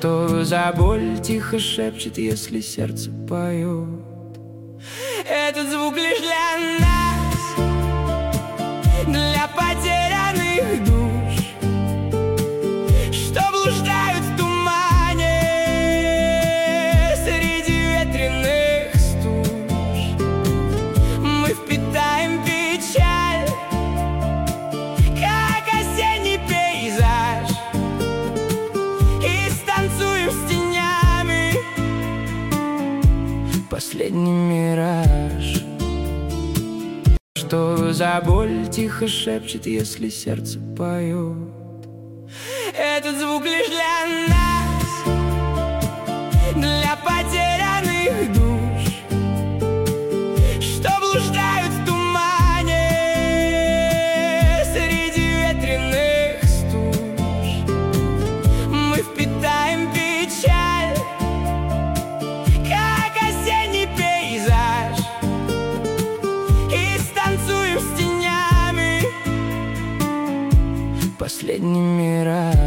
Что за боль тихо шепчет, если сердце поет? Этот звук лишь для нас, для потерянных душ, что блуждают в тумане среди ветреных стуж. Мы впитаем печаль, как осенний пейзаж, и станцуем с тенями последний мираж. Что за боль тихо шепчет, если сердце поет? Этот звук лишь для нас, для потерянных душ, что блуждают в тумане среди ветреных стуж. Мы впитаем печаль, как осенний пейзаж, и станцуем с тенями последний мираж.